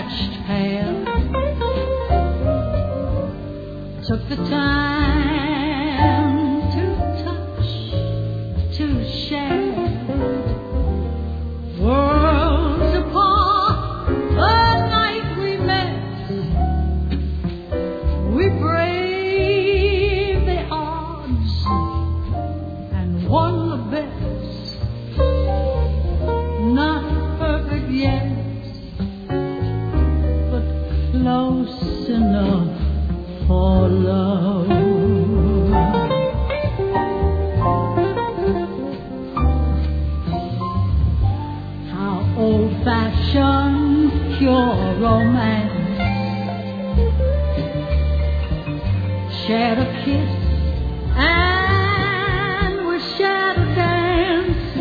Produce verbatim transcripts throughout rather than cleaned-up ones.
matched pair took the time to touch, to share. Worlds apart, the night we met, we braved the odds and won the bets. Not perfect yet, but close enough for love. How old-fashioned, pure romance shared a kiss and we shared a dance,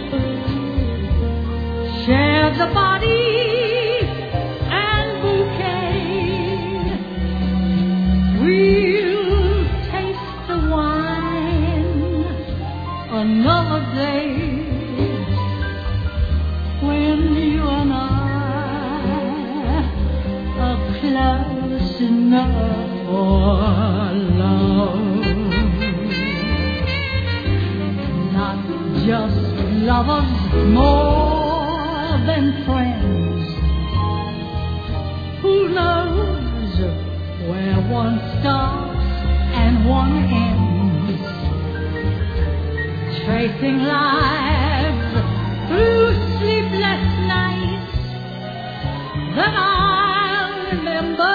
shared the body and bouquet. We'll taste the wine another day when you and I are close enough for love. Not just lovers, more than friends. Who knows where one starts and one ends, tracing lives through sleepless nights that I'll remember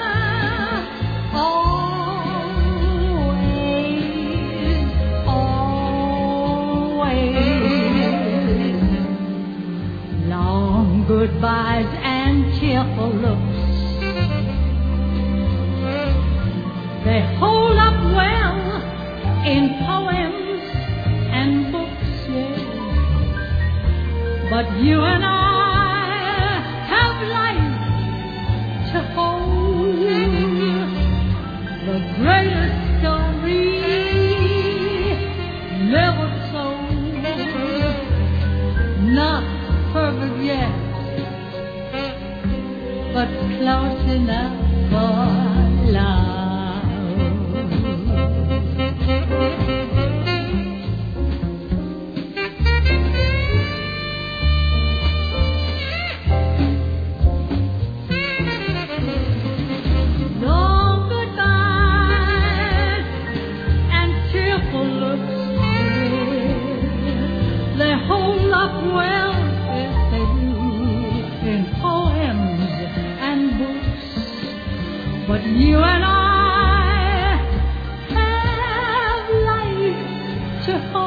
always, always. Long goodbyes and tearful looks, they hold up well in poems and books, yeah. But you and I have life to hold, the greatest story never told. Not perfect yet, but close enough for love. Long goodbyes and tearful looks, they hold up well, yes they do, in poems and books. But you and I have life to hold.